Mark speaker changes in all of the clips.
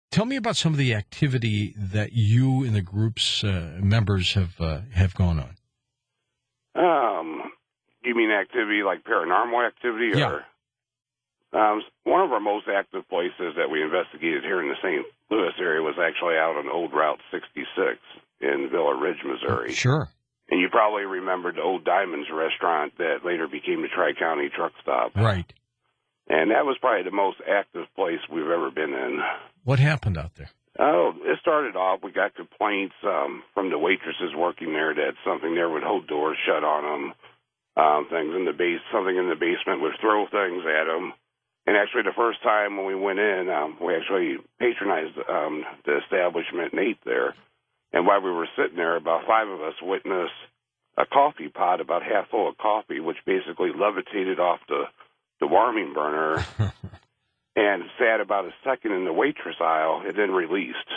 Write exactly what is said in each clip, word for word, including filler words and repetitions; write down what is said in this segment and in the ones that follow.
Speaker 1: Tell me about some of the activity that you and the group's uh, members have uh, have gone on.
Speaker 2: Um, you mean activity like paranormal activity?
Speaker 1: Yeah.
Speaker 2: Or, um, one of our most active places that we investigated here in the Saint Louis area was actually out on Old Route sixty-six in Villa Ridge, Missouri.
Speaker 1: Sure.
Speaker 2: And you probably remember the Old Diamonds restaurant that later became the Tri-County Truck Stop.
Speaker 1: Right.
Speaker 2: And that was probably the most active place we've ever been in.
Speaker 1: What happened out there?
Speaker 2: Oh, it started off, we got complaints um, from the waitresses working there that something there would hold doors shut on them. Um, things in the base, something in the basement would throw things at them. And actually, the first time when we went in, um, we actually patronized um, the establishment and ate there. And while we were sitting there, about five of us witnessed a coffee pot about half full of coffee, which basically levitated off the, the warming burner and sat about a second in the waitress aisle and then released.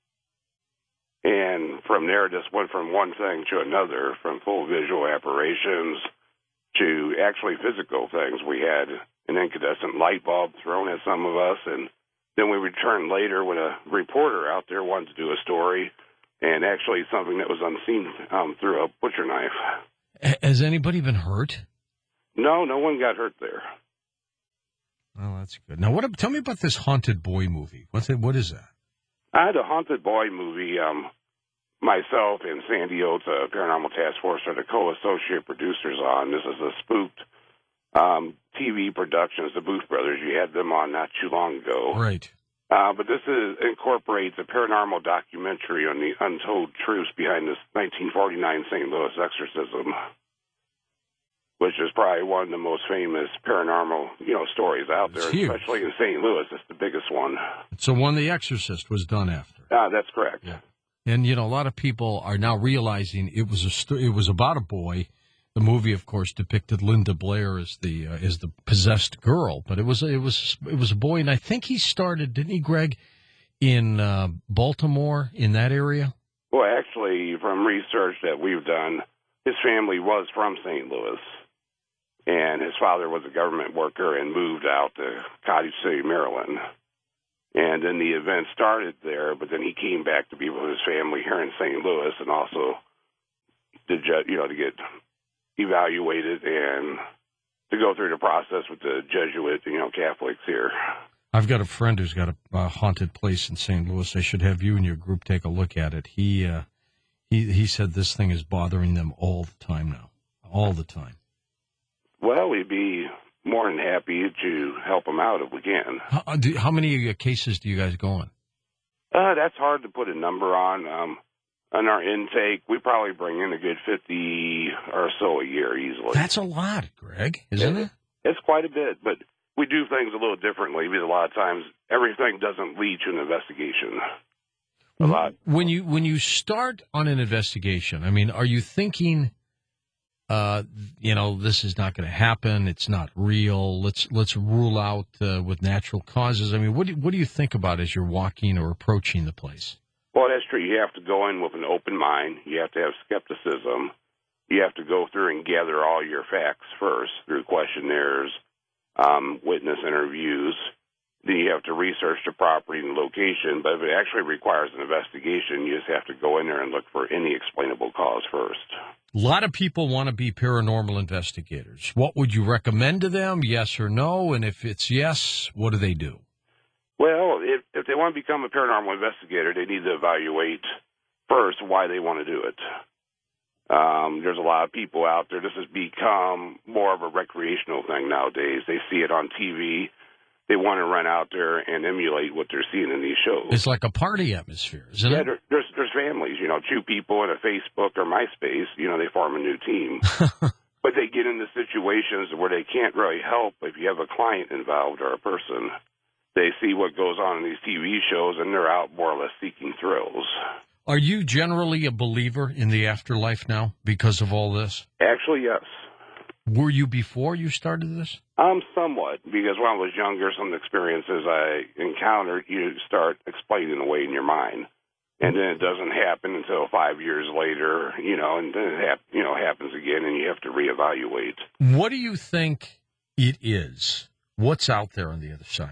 Speaker 2: And from there, just went from one thing to another, from full visual apparitions to actually physical things. We had an incandescent light bulb thrown at some of us, and then we returned later when a reporter out there wanted to do a story, and actually something that was unseen um, through a butcher knife.
Speaker 1: Has anybody been hurt?
Speaker 2: No, no one got hurt there.
Speaker 1: Oh, that's good. Now, what? Tell me about this Haunted Boy movie. What's it? What is that?
Speaker 2: I had a Haunted Boy movie. Um, myself and Sandy Oates, uh, Paranormal Task Force, are the co-associate producers on. This is a spooked um, T V productions, the Booth Brothers. You had them on not too long ago.
Speaker 1: Right.
Speaker 2: Uh, but this is, incorporates a paranormal documentary on the untold truths behind this nineteen forty-nine Saint Louis exorcism, which is probably one of the most famous paranormal, you know, stories out
Speaker 1: It's
Speaker 2: there,
Speaker 1: huge.
Speaker 2: especially in Saint Louis. It's the biggest one.
Speaker 1: It's the one The Exorcist was done after.
Speaker 2: Ah, that's correct.
Speaker 1: Yeah. And, you know, a lot of people are now realizing it was a sto- it was about a boy. The movie, of course, depicted Linda Blair as the uh, as the possessed girl, but it was it was it was a boy, and I think he started, didn't he, Greg, in uh, Baltimore, in that area?
Speaker 2: Well, actually, from research that we've done, his family was from Saint Louis, and his father was a government worker and moved out to Cottage City, Maryland. And then the event started there, but then he came back to be with his family here in Saint Louis, and also to ju- you know to get evaluated and to go through the process with the Jesuit, you know, Catholics here.
Speaker 1: I've got a friend who's got a, a haunted place in Saint Louis. I should have you and your group take a look at it. He uh, he he said this thing is bothering them all the time now, all the time.
Speaker 2: Well, we'd be more than happy to help them out if we can.
Speaker 1: How, do, how many uh, cases do you guys go on?
Speaker 2: Uh, that's hard to put a number on. Um, on our intake, we probably bring in a good fifty or so a year easily.
Speaker 1: That's a lot, Greg, isn't it?
Speaker 2: it? It's quite a bit, but we do things a little differently because a lot of times everything doesn't lead to an investigation. A lot.
Speaker 1: When you when you start on an investigation, I mean, are you thinking, uh, you know, this is not going to happen. It's not real. Let's let's rule out uh, with natural causes. I mean, what do, what do you think about as you're walking or approaching the place?
Speaker 2: Well, that's true. You have to go in with an open mind. You have to have skepticism. You have to go through and gather all your facts first through questionnaires, um, witness interviews. Then you have to research the property and location. But if it actually requires an investigation, you just have to go in there and look for any explainable cause first.
Speaker 1: A lot of people want to be paranormal investigators. What would you recommend to them, yes or no? And if it's yes, what do they do?
Speaker 2: Well, if, if they want to become a paranormal investigator, they need to evaluate first why they want to do it. Um, there's a lot of people out there. This has become more of a recreational thing nowadays. They see it on T V. They want to run out there and emulate what they're seeing in these shows.
Speaker 1: It's like a party atmosphere, isn't
Speaker 2: yeah,
Speaker 1: it?
Speaker 2: There, there's there's families, you know, two people in a Facebook or MySpace, you know, they form a new team. But they get into situations where they can't really help if you have a client involved or a person. They see what goes on in these T V shows, and they're out more or less seeking thrills.
Speaker 1: Are you generally a believer in the afterlife now because of all this?
Speaker 2: Actually, yes.
Speaker 1: Were you before you started this?
Speaker 2: Um, somewhat, because when I was younger, some of the experiences I encountered, you start explaining away in your mind. And then it doesn't happen until five years later, you know, and then it hap- you know, happens again, and you have to reevaluate.
Speaker 1: What do you think it is? What's out there on the other side?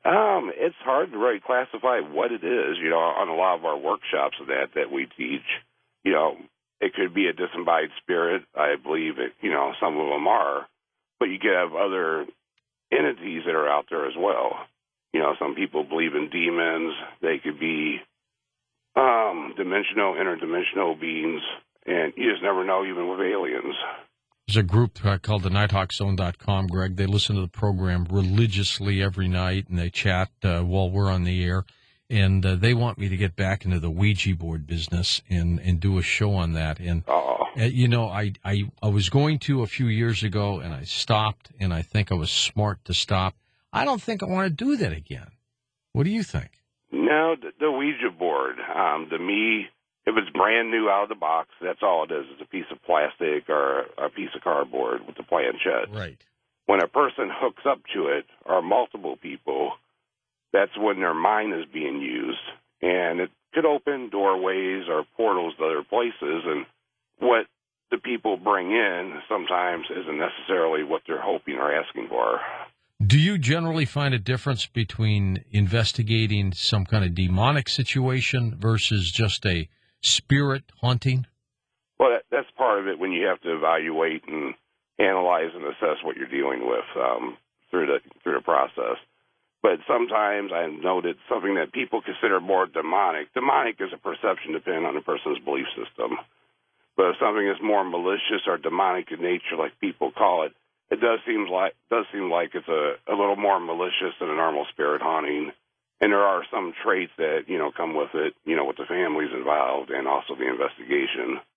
Speaker 2: Um, it's hard to really classify what it is. You know, on a lot of our workshops of that that we teach, you know, it could be a disembodied spirit. I believe it. You know, some of them are, but you could have other entities that are out there as well. You know, some people believe in demons. They could be um, dimensional, interdimensional beings, and you just never know, even with aliens.
Speaker 1: There's a group uh, called the nighthawk zone dot com, Greg. They listen to the program religiously every night, and they chat uh, while we're on the air. And uh, they want me to get back into the Ouija board business and, and do a show on that. And,
Speaker 2: Oh,
Speaker 1: uh, you know, I, I, I was going to a few years ago, and I stopped, and I think I was smart to stop. I don't think I want to do that again. What do you think?
Speaker 2: no, the, the Ouija board, um, to me, if it's brand new out of the box, that's all it is. It's a piece of plastic or a piece of cardboard with a planchette.
Speaker 1: Right.
Speaker 2: When a person hooks up to it, or multiple people, that's when their mind is being used. And it could open doorways or portals to other places. And what the people bring in sometimes isn't necessarily what they're hoping or asking for.
Speaker 1: Do you generally find a difference between investigating some kind of demonic situation versus just a spirit haunting?
Speaker 2: Well, that, that's part of it when you have to evaluate and analyze and assess what you're dealing with um, through the through the process. But sometimes I've noted something that people consider more demonic. Demonic is a perception depending on the person's belief system. But if something is more malicious or demonic in nature, like people call it, it does seem like does seem like it's a, a little more malicious than a normal spirit haunting. And there are some traits that, you know, come with it, you know, with the families involved and also the investigation.